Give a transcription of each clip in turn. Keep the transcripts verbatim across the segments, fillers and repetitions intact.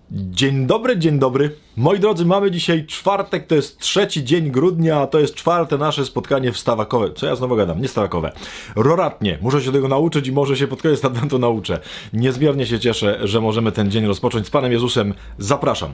Dzień dobry, dzień dobry. Moi drodzy, mamy dzisiaj czwartek, to jest trzeci dzień grudnia, a to jest czwarte nasze spotkanie wstawakowe. Co ja znowu gadam? Nie stawakowe. Roratnie. Muszę się tego nauczyć i może się pod koniec adwentu nauczę. Niezmiernie się cieszę, że możemy ten dzień rozpocząć z Panem Jezusem. Zapraszam.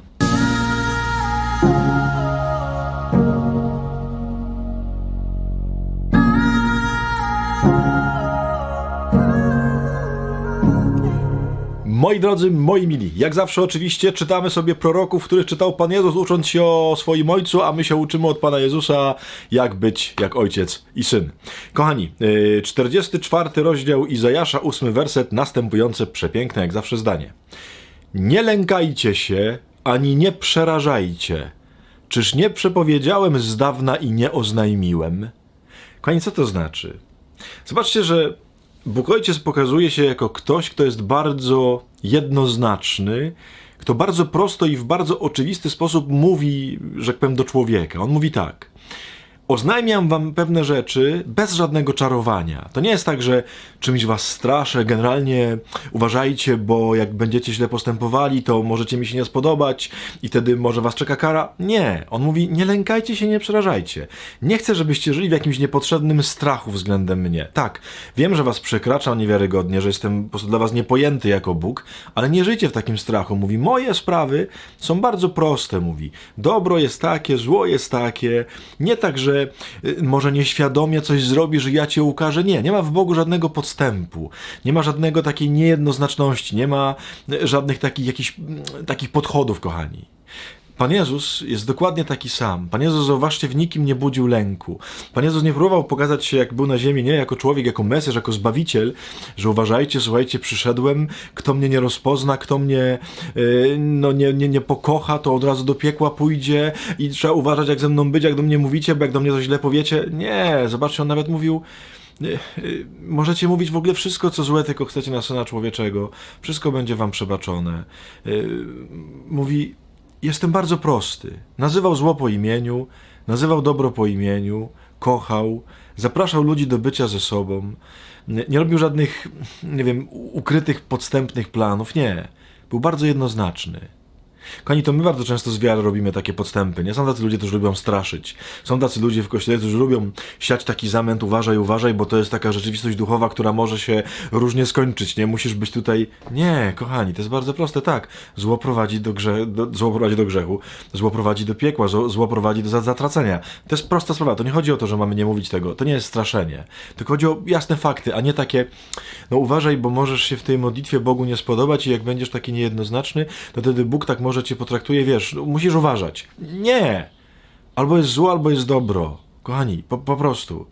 Moi drodzy, moi mili, jak zawsze oczywiście czytamy sobie proroków, których czytał Pan Jezus, ucząc się o swoim Ojcu, a my się uczymy od Pana Jezusa, jak być jak ojciec i syn. Kochani, czterdziesty czwarty rozdział Izajasza, ósmy werset, następujące przepiękne jak zawsze zdanie. Nie lękajcie się, ani nie przerażajcie. Czyż nie przepowiedziałem z dawna i nie oznajmiłem? Kochani, co to znaczy? Zobaczcie, że Bóg Ojciec pokazuje się jako ktoś, kto jest bardzo jednoznaczny, kto bardzo prosto i w bardzo oczywisty sposób mówi, że tak powiem, do człowieka. On mówi tak. Oznajmiam wam pewne rzeczy bez żadnego czarowania. To nie jest tak, że czymś was straszę, generalnie uważajcie, bo jak będziecie źle postępowali, to możecie mi się nie spodobać i wtedy może was czeka kara. Nie. On mówi, nie lękajcie się, nie przerażajcie. Nie chcę, żebyście żyli w jakimś niepotrzebnym strachu względem mnie. Tak, wiem, że was przekraczam niewiarygodnie, że jestem po prostu dla was niepojęty jako Bóg, ale nie żyjcie w takim strachu. Mówi, moje sprawy są bardzo proste, mówi. Dobro jest takie, zło jest takie. Nie tak, że może nieświadomie coś zrobisz, że ja cię ukażę. Nie, nie ma w Bogu żadnego podstępu. Nie ma żadnego takiej niejednoznaczności. Nie ma żadnych takich, jakichś, takich podchodów, kochani. Pan Jezus jest dokładnie taki sam. Pan Jezus, zauważcie, w nikim nie budził lęku. Pan Jezus nie próbował pokazać się, jak był na ziemi, nie jako człowiek, jako Mesjasz, jako Zbawiciel, że uważajcie, słuchajcie, przyszedłem, kto mnie nie rozpozna, kto mnie yy, no, nie, nie, nie pokocha, to od razu do piekła pójdzie i trzeba uważać, jak ze mną być, jak do mnie mówicie, bo jak do mnie coś źle powiecie. Nie, zobaczcie, on nawet mówił, Yy, yy, możecie mówić w ogóle wszystko, co złe, tylko chcecie na Syna Człowieczego. Wszystko będzie wam przebaczone. Yy, mówi, jestem bardzo prosty. Nazywał zło po imieniu, nazywał dobro po imieniu, kochał, zapraszał ludzi do bycia ze sobą. Nie, nie robił żadnych, nie wiem, ukrytych, podstępnych planów. Nie. Był bardzo jednoznaczny. Kochani, to my bardzo często z wiary robimy takie podstępy, nie? Są tacy ludzie, którzy lubią straszyć. Są tacy ludzie w kościele, którzy lubią siać taki zamęt, uważaj, uważaj, bo to jest taka rzeczywistość duchowa, która może się różnie skończyć, nie? Musisz być tutaj... Nie, kochani, to jest bardzo proste, tak. Zło prowadzi do, grze... do... Zło prowadzi do grzechu, zło prowadzi do piekła, zło, zło prowadzi do zatracenia. To jest prosta sprawa, to nie chodzi o to, że mamy nie mówić tego, to nie jest straszenie. Tylko chodzi o jasne fakty, a nie takie, no uważaj, bo możesz się w tej modlitwie Bogu nie spodobać i jak będziesz taki niejednoznaczny, to wtedy Bóg tak może cię potraktuje, wiesz, no, musisz uważać. Nie! Albo jest zło, albo jest dobro. Kochani, po, po prostu.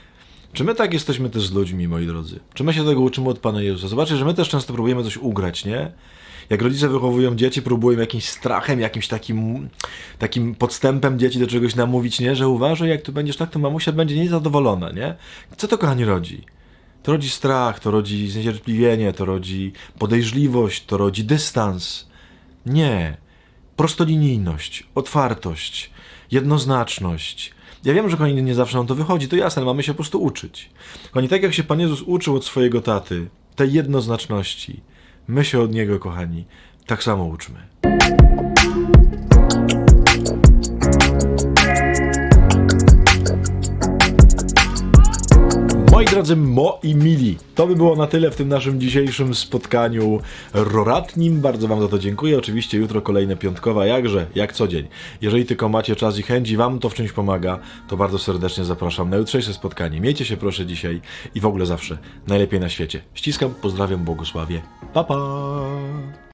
Czy my tak jesteśmy też z ludźmi, moi drodzy? Czy my się tego uczymy od Pana Jezusa? Zobaczcie, że my też często próbujemy coś ugrać, nie? Jak rodzice wychowują dzieci, próbują jakimś strachem, jakimś takim, takim podstępem dzieci do czegoś namówić, nie? Że uważaj, jak tu będziesz tak, to mamusia będzie niezadowolona, nie? Co to, kochani, rodzi? To rodzi strach, to rodzi zniecierpliwienie, to rodzi podejrzliwość, to rodzi dystans. Nie. Prostolinijność, otwartość, jednoznaczność. Ja wiem, że kochani, nie zawsze nam to wychodzi, to jasne, mamy się po prostu uczyć. Kochani, tak jak się Pan Jezus uczył od swojego taty, tej jednoznaczności, my się od Niego, kochani, tak samo uczmy. Moi drodzy, moi mili, to by było na tyle w tym naszym dzisiejszym spotkaniu roratnim. Bardzo wam za to dziękuję. Oczywiście jutro kolejne piątkowa, jakże, jak co dzień. Jeżeli tylko macie czas i chęć i wam to w czymś pomaga, to bardzo serdecznie zapraszam na jutrzejsze spotkanie. Miejcie się proszę dzisiaj i w ogóle zawsze najlepiej na świecie. Ściskam, pozdrawiam, błogosławię. Pa, pa!